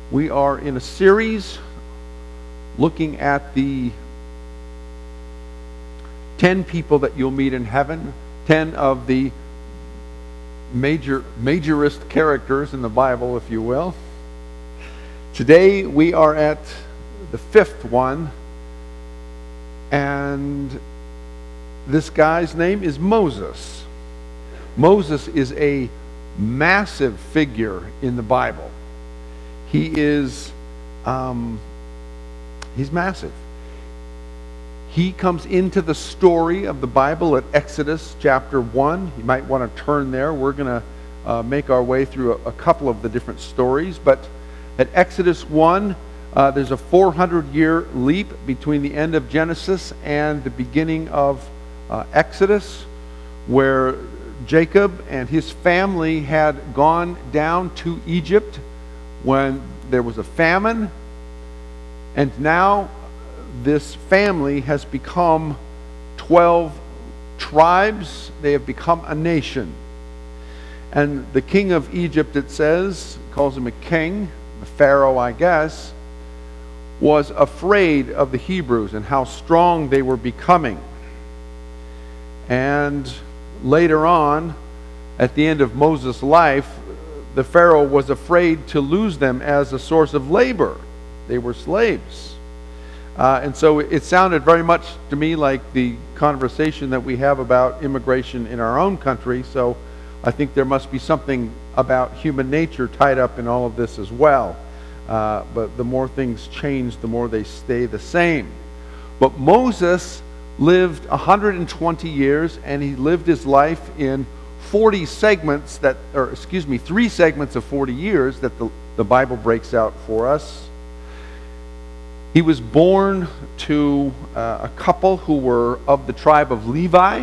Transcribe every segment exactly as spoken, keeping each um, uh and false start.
We are in a series looking at the ten people that you'll meet in heaven, ten of the major majorist characters in the Bible, if you will. Today we are at the fifth one, and this guy's name is Moses. Moses is a massive figure in the Bible. He is, um, he's massive. He comes into the story of the Bible at Exodus chapter one. You might want to turn there. We're going to uh, make our way through a, a couple of the different stories. But at Exodus one, uh, there's a four hundred year leap between the end of Genesis and the beginning of uh, Exodus, where Jacob and his family had gone down to Egypt when there was a famine, and now this family has become twelve tribes. They have become a nation. And the king of Egypt, it says, calls him a king, the Pharaoh, I guess, was afraid of the Hebrews and how strong they were becoming. And later on, at the end of Moses' life, the Pharaoh was afraid to lose them as a source of labor. They were slaves. Uh, and so it sounded very much to me like the conversation that we have about immigration in our own country. So I think there must be something about human nature tied up in all of this as well. Uh, but the more things change, the more they stay the same. But Moses lived one hundred twenty years, and he lived his life in forty segments that, or excuse me, three segments of forty years that the, the Bible breaks out for us. He was born to uh, a couple who were of the tribe of Levi,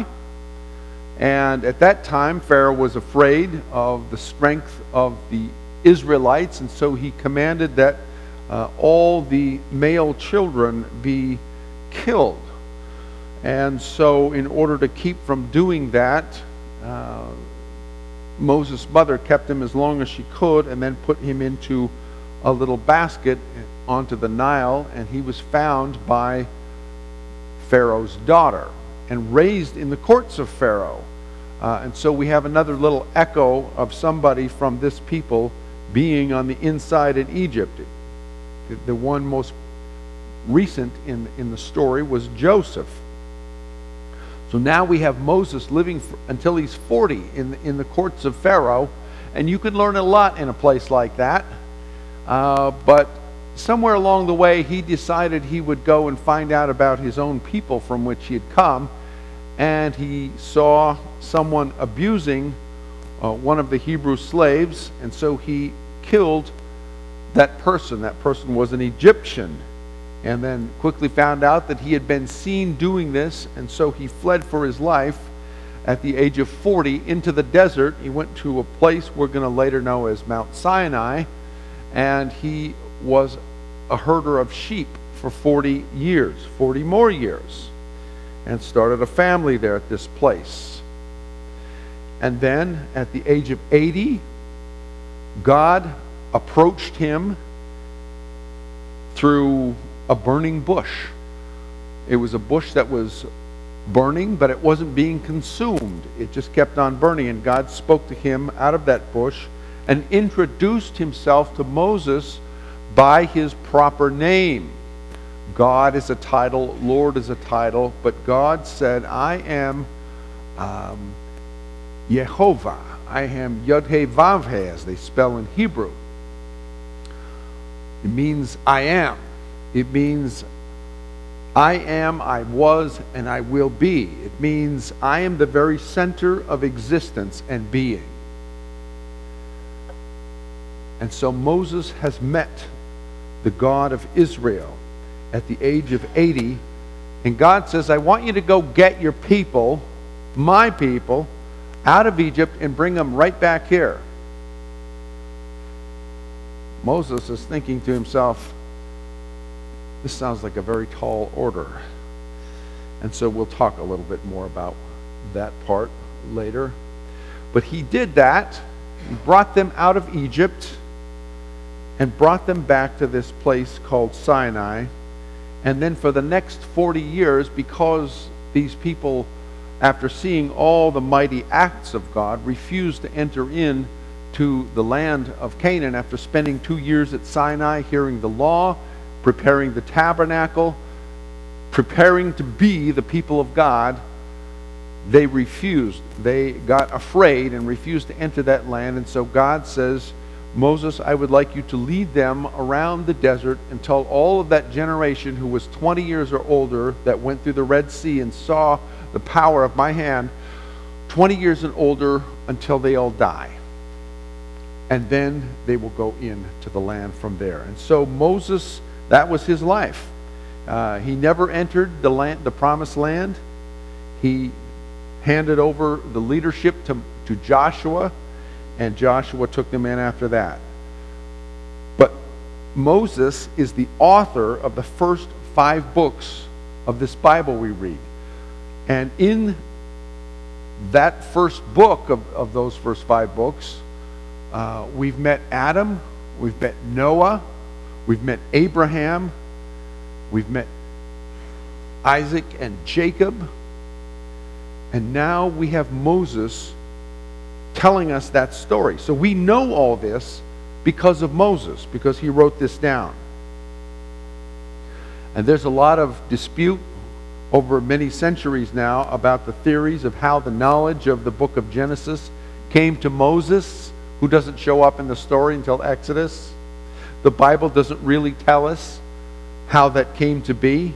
and at that time Pharaoh was afraid of the strength of the Israelites, and so he commanded that uh, all the male children be killed. And so in order to keep from doing that, uh, Moses' mother kept him as long as she could and then put him into a little basket onto the Nile, and he was found by Pharaoh's daughter and raised in the courts of Pharaoh. Uh, and so we have another little echo of somebody from this people being on the inside in Egypt. The, the one most recent in, in the story was Joseph. So now we have Moses living for, until he's forty in the, in the courts of Pharaoh, and you can learn a lot in a place like that. Uh, but somewhere along the way, he decided he would go and find out about his own people from which he had come, and he saw someone abusing uh, one of the Hebrew slaves, and so he killed that person. That person was an Egyptian, and then quickly found out that he had been seen doing this, and so he fled for his life at the age of forty into the desert. He went to a place we're going to later know as Mount Sinai, and he was a herder of sheep for forty years, forty more years, and started a family there at this place. And then at the age of eighty, God approached him through a burning bush. It was a bush that was burning, but it wasn't being consumed. It just kept on burning, and God spoke to him out of that bush and introduced himself to Moses by his proper name. God is a title, Lord is a title, but God said, I am um, Yehovah. I am Yod-Heh-Vav-Heh, as they spell in Hebrew. It means I am. It means I am, I was, and I will be. It means I am the very center of existence and being. And so Moses has met the God of Israel at the age of eighty, and God says, I want you to go get your people, my people, out of Egypt and bring them right back here. Moses is thinking to himself, this sounds like a very tall order. And so we'll talk a little bit more about that part later. But he did that. He brought them out of Egypt. and brought them back to this place called Sinai. And then for the next forty years, because these people, after seeing all the mighty acts of God, refused to enter in to the land of Canaan after spending two years at Sinai, hearing the law, preparing the tabernacle, preparing to be the people of God, they refused. They got afraid and refused to enter that land. And so God says, Moses, I would like you to lead them around the desert until all of that generation who was twenty years or older that went through the Red Sea and saw the power of my hand, twenty years and older, until they all die. And then they will go into the land from there. And so Moses, that was his life. Uh, he never entered the land, the promised land. He handed over the leadership to, to Joshua, and Joshua took them in after that. But Moses is the author of the first five books of this Bible we read. And in that first book of, of those first five books, uh, we've met Adam, we've met Noah, we've met Abraham, we've met Isaac and Jacob, and now we have Moses telling us that story. So we know all this because of Moses, because he wrote this down. And there's a lot of dispute over many centuries now about the theories of how the knowledge of the book of Genesis came to Moses, who doesn't show up in the story until Exodus. The Bible doesn't really tell us how that came to be.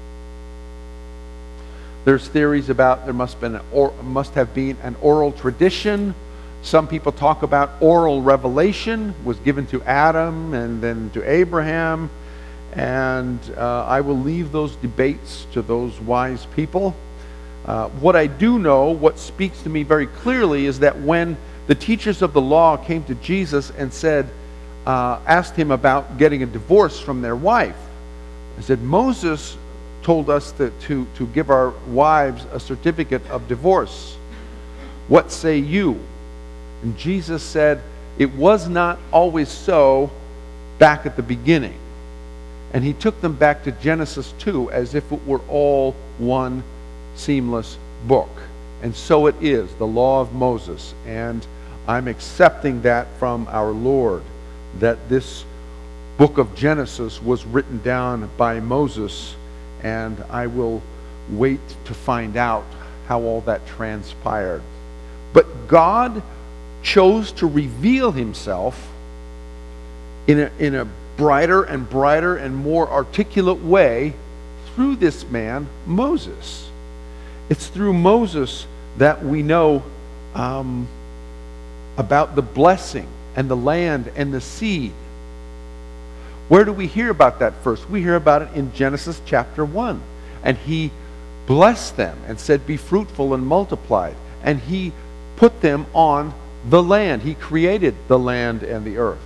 There's theories about there must, been an or, must have been an oral tradition. Some people talk about oral revelation was given to Adam and then to Abraham. And uh, I will leave those debates to those wise people. Uh, what I do know, what speaks to me very clearly, is that when the teachers of the law came to Jesus and said, uh, asked him about getting a divorce from their wife, I said, Moses told us to, to, to give our wives a certificate of divorce. What say you? And Jesus said, it was not always so back at the beginning. And he took them back to Genesis two as if it were all one seamless book. And so it is, the law of Moses. And I'm accepting that from our Lord, that this book of Genesis was written down by Moses, and I will wait to find out how all that transpired. But God chose to reveal himself in a, in a brighter and brighter and more articulate way through this man, Moses. It's through Moses that we know um, about the blessing and the land and the seed. Where do we hear about that first? We hear about it in Genesis chapter one. And he blessed them and said, be fruitful and multiply. And he put them on the land. He created the land and the earth.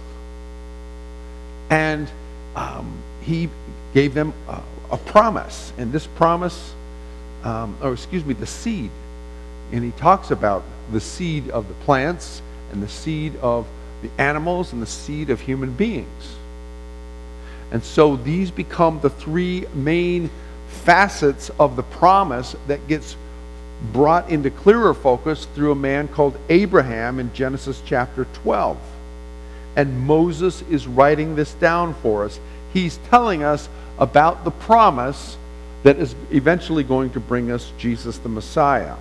And um, he gave them a, a promise. And this promise, um, or excuse me, the seed. And he talks about the seed of the plants and the seed of the animals and the seed of human beings. And so these become the three main facets of the promise that gets brought into clearer focus through a man called Abraham in Genesis chapter twelve. And Moses is writing this down for us. He's telling us about the promise that is eventually going to bring us Jesus the Messiah.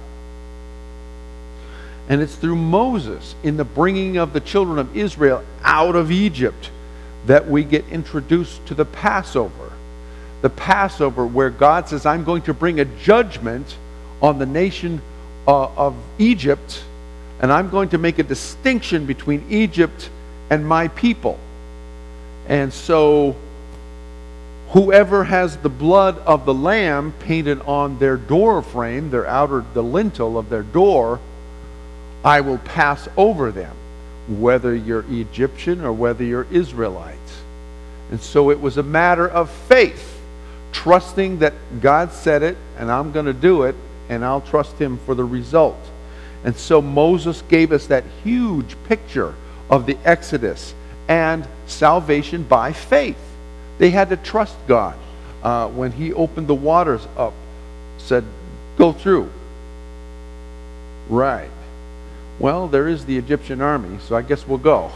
And it's through Moses, in the bringing of the children of Israel out of Egypt, that we get introduced to the Passover. The Passover where God says, I'm going to bring a judgment on the nation uh, of Egypt, and I'm going to make a distinction between Egypt and my people. And so whoever has the blood of the lamb painted on their door frame, their outer, the lintel of their door, I will pass over them, whether you're Egyptian or whether you're Israelite. And so it was a matter of faith, trusting that God said it, and I'm going to do it, and I'll trust him for the result. And so Moses gave us that huge picture of the Exodus and salvation by faith. They had to trust God. Uh, when he opened the waters up, said, go through. Right. Well, there is the Egyptian army, so I guess we'll go.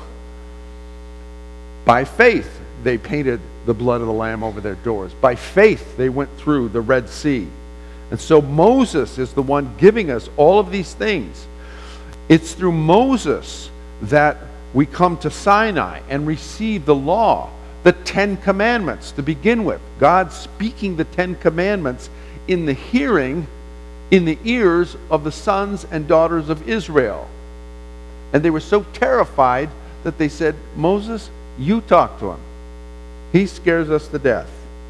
By faith, they painted the blood of the Lamb over their doors. By faith, they went through the Red Sea. And so Moses is the one giving us all of these things. It's through Moses that we come to Sinai and receive the law, the Ten Commandments to begin with. God speaking the Ten Commandments in the hearing, in the ears of the sons and daughters of Israel. And they were so terrified that they said, Moses, you talk to him. He scares us to death.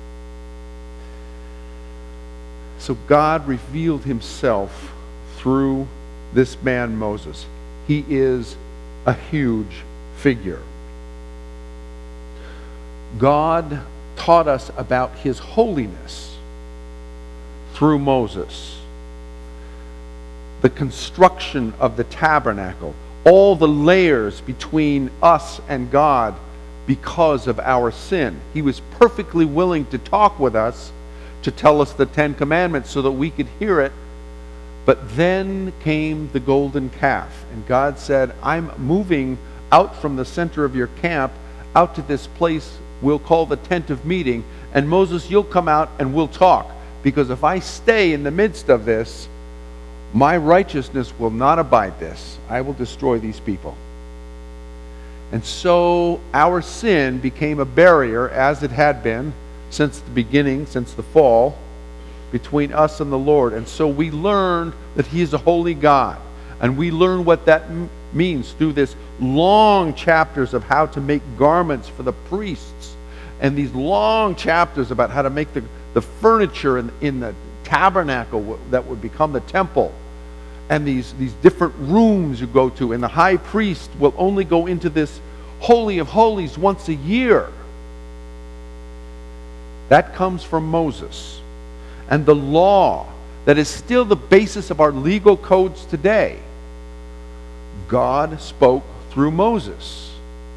So God revealed himself through this man Moses. He is a huge figure. God taught us about his holiness through Moses. The construction of the tabernacle, all the layers between us and God because of our sin. He was perfectly willing to talk with us, to tell us the Ten Commandments so that we could hear it. But then came the golden calf, and God said, I'm moving out from the center of your camp out to this place we'll call the tent of meeting, and Moses, you'll come out and we'll talk, because if I stay in the midst of this, my righteousness will not abide this. I will destroy these people. And so our sin became a barrier, as it had been since the beginning, since the fall, between us and the Lord. And so we learned that he is a holy God. And we learn what that m- means through this long chapters of how to make garments for the priests, and these long chapters about how to make the, the furniture in, in the tabernacle w- that would become the temple, and these, these different rooms you go to, and the high priest will only go into this Holy of Holies once a year. That comes from Moses. And the law that is still the basis of our legal codes today, God spoke through Moses.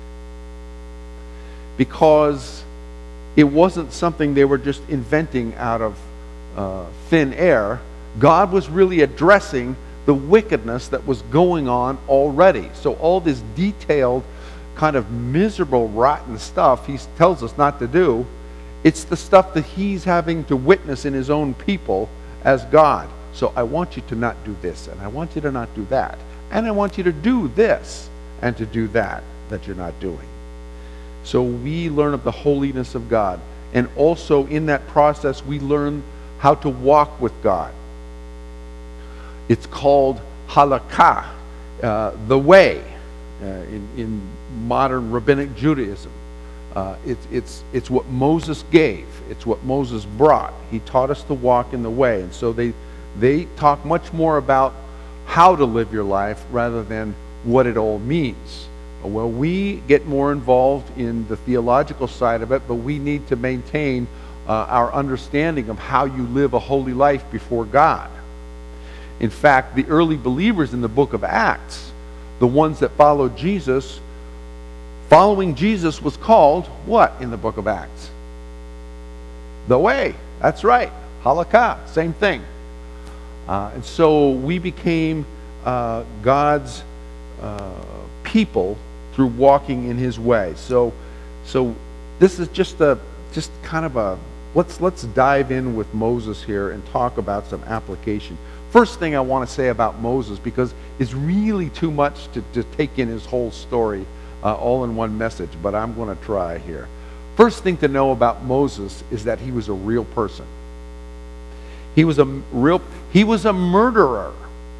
Because it wasn't something they were just inventing out of uh, thin air. God was really addressing the wickedness that was going on already. So all this detailed, kind of miserable, rotten stuff he tells us not to do, it's the stuff that he's having to witness in his own people as God. So I want you to not do this, and I want you to not do that, and I want you to do this and to do that that you're not doing. So we learn of the holiness of God. And also in that process, we learn how to walk with God. It's called halakha, uh, the way, uh, in, in modern rabbinic Judaism. Uh, it's, it's, it's what Moses gave. It's what Moses brought. He taught us to walk in the way. And so they, they talk much more about how to live your life rather than what it all means. Well, we get more involved in the theological side of it, but we need to maintain uh, our understanding of how you live a holy life before God. In fact, the early believers in the book of Acts, the ones that followed Jesus, following Jesus was called what in the book of Acts? The way. That's right. Halakha. Same thing. Uh, and so we became uh, God's uh, people through walking in his way. So, so this is just a just kind of a let's let's dive in with Moses here and talk about some application. First thing I want to say about Moses, because it's really too much to, to take in his whole story uh, all in one message, but I'm going to try here. First thing to know about Moses is that he was a real person. He was a real he was a murderer.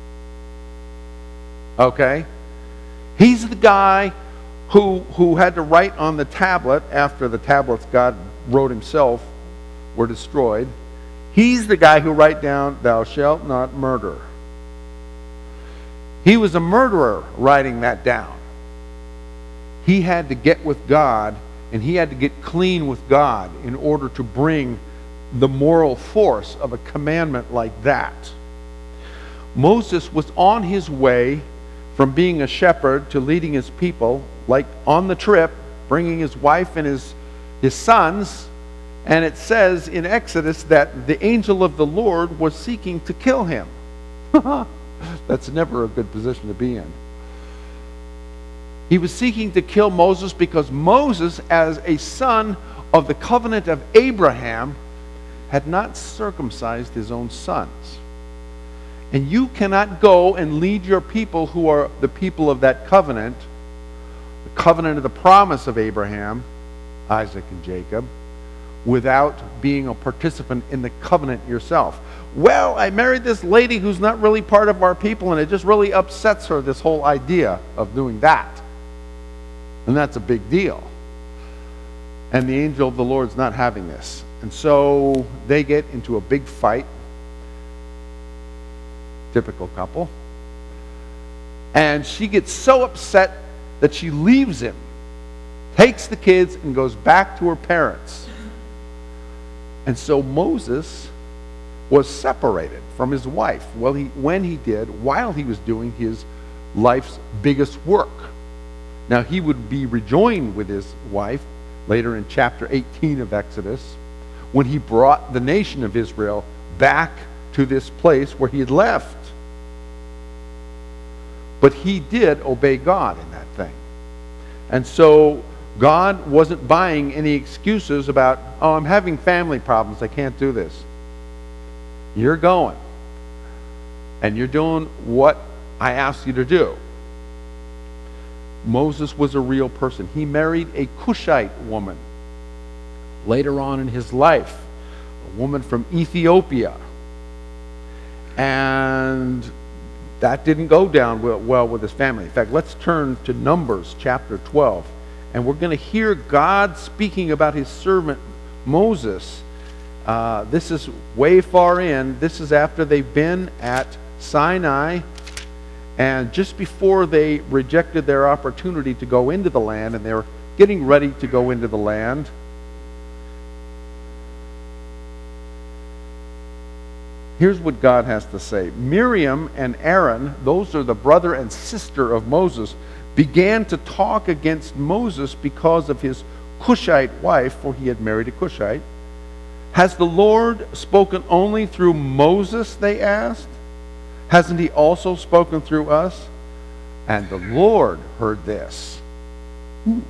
Okay? He's the guy who who had to write on the tablet after the tablets God wrote himself were destroyed. He's the guy who wrote down, thou shalt not murder. He was a murderer writing that down. He had to get with God, and he had to get clean with God in order to bring the moral force of a commandment like that. Moses was on his way from being a shepherd to leading his people, like on the trip, bringing his wife and his, his sons. And it says in Exodus that the angel of the Lord was seeking to kill him. That's never a good position to be in. He was seeking to kill Moses because Moses, as a son of the covenant of Abraham, had not circumcised his own sons. And you cannot go and lead your people who are the people of that covenant, the covenant of the promise of Abraham, Isaac, and Jacob, without being a participant in the covenant yourself. Well, I married this lady who's not really part of our people, and it just really upsets her, this whole idea of doing that. And that's a big deal. And the angel of the Lord's not having this. And so they get into a big fight. Typical couple. And she gets so upset that she leaves him, takes the kids, and goes back to her parents. And so Moses was separated from his wife. Well, he, when he did, while he was doing his life's biggest work. Now, he would be rejoined with his wife later in chapter eighteen of Exodus, when he brought the nation of Israel back to this place where he had left. But he did obey God in that thing. And so God wasn't buying any excuses about, oh, I'm having family problems, I can't do this. You're going. And you're doing what I asked you to do. Moses was a real person. He married a Cushite woman later on in his life, a woman from Ethiopia. And that didn't go down well with his family. In fact, let's turn to Numbers chapter twelve. And we're going to hear God speaking about his servant Moses. Uh, this is way far in. This is after they've been at Sinai. And just before they rejected their opportunity to go into the land, and they're getting ready to go into the land. Here's what God has to say. Miriam and Aaron, those are the brother and sister of Moses, began to talk against Moses because of his Cushite wife, for he had married a Cushite. Has the Lord spoken only through Moses, they asked? Hasn't he also spoken through us? And the Lord heard this. Ooh.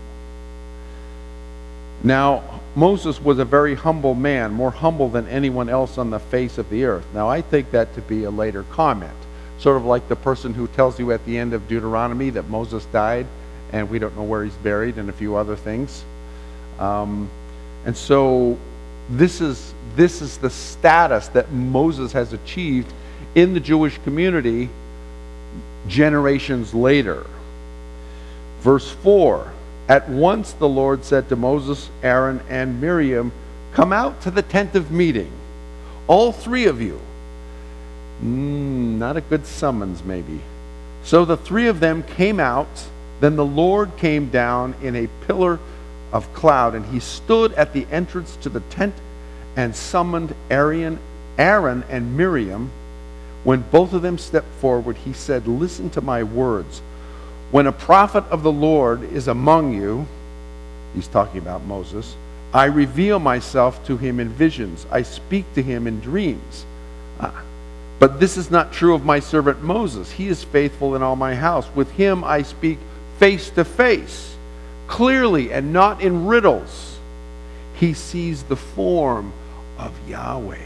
Now, Moses was a very humble man, more humble than anyone else on the face of the earth. Now, I take that to be a later comment. Sort of like the person who tells you at the end of Deuteronomy that Moses died and we don't know where he's buried and a few other things. Um, and so this is, this is the status that Moses has achieved in the Jewish community generations later. Verse four, at once the Lord said to Moses, Aaron, and Miriam, come out to the tent of meeting, all three of you. Mm, not a good summons, maybe. So the three of them came out. Then the Lord came down in a pillar of cloud, and he stood at the entrance to the tent and summoned Aaron, Aaron and Miriam. When both of them stepped forward, he said, listen to my words. When a prophet of the Lord is among you, he's talking about Moses, I reveal myself to him in visions. I speak to him in dreams. Ah, but this is not true of my servant Moses. He is faithful in all my house. With him I speak face to face, clearly and not in riddles. He sees the form of Yahweh.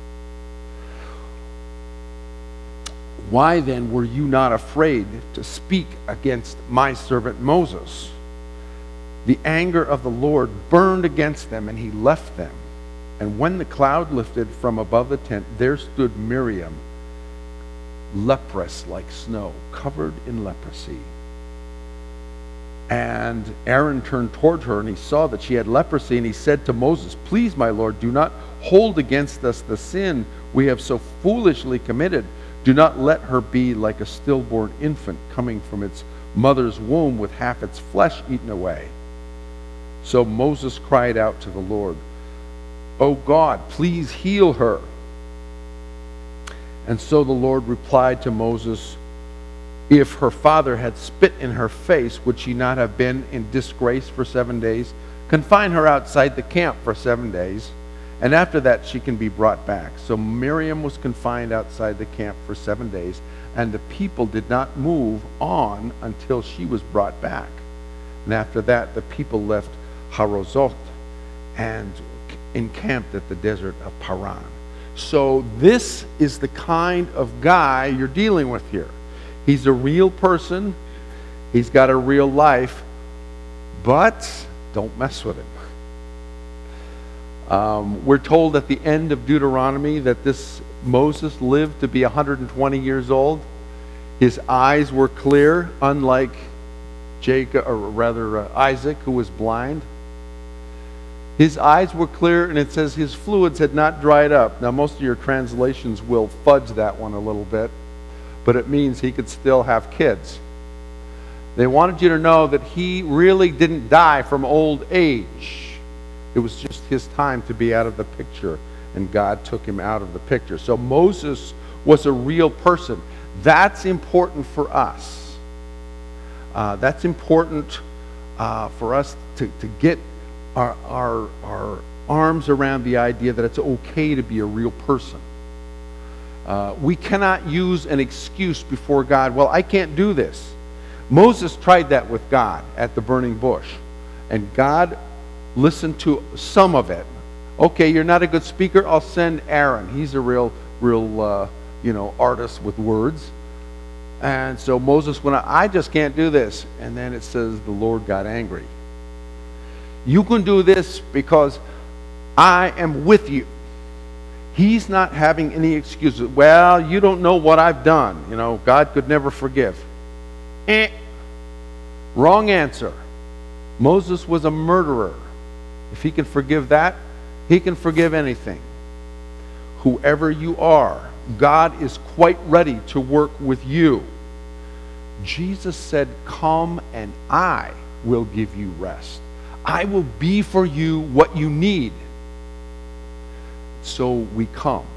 Why then were you not afraid to speak against my servant Moses? The anger of the Lord burned against them, and he left them. And when the cloud lifted from above the tent, there stood Miriam, leprous like snow, covered in leprosy. And Aaron turned toward her, and he saw that she had leprosy, and he said to Moses, please, my Lord, do not hold against us the sin we have so foolishly committed. Do not let her be like a stillborn infant coming from its mother's womb with half its flesh eaten away. So Moses cried out to the Lord, O God, please heal her. And so the Lord replied to Moses, If her father had spit in her face, would she not have been in disgrace for seven days? Confine her outside the camp for seven days, and after that she can be brought back. So Miriam was confined outside the camp for seven days, and the people did not move on until she was brought back. And after that, the people left Harozoth and encamped at the desert of Paran. So this is the kind of guy you're dealing with here. He's a real person. He's got a real life. But don't mess with him. Um, we're told at the end of Deuteronomy that this Moses lived to be one hundred twenty years old. His eyes were clear, unlike Jacob, or rather uh, Isaac, who was blind. His eyes were clear, and it says his fluids had not dried up. Now, most of your translations will fudge that one a little bit, but it means he could still have kids. They wanted you to know that he really didn't die from old age. It was just his time to be out of the picture, and God took him out of the picture. So Moses was a real person. That's important for us. Uh, that's important uh, for us to, to get our, our, our arms around the idea that it's okay to be a real person. Uh, we cannot use an excuse before God. Well, I can't do this. Moses tried that with God at the burning bush, and God listened to some of it. Okay, you're not a good speaker. I'll send Aaron. He's a real, real, uh, you know, artist with words. And so Moses went, I just can't do this. And then it says the Lord got angry. You can do this because I am with you. He's not having any excuses. Well, you don't know what I've done. You know, God could never forgive. Eh. Wrong answer. Moses was a murderer. If he can forgive that, he can forgive anything. Whoever you are, God is quite ready to work with you. Jesus said, come and I will give you rest. I will be for you what you need. So we come.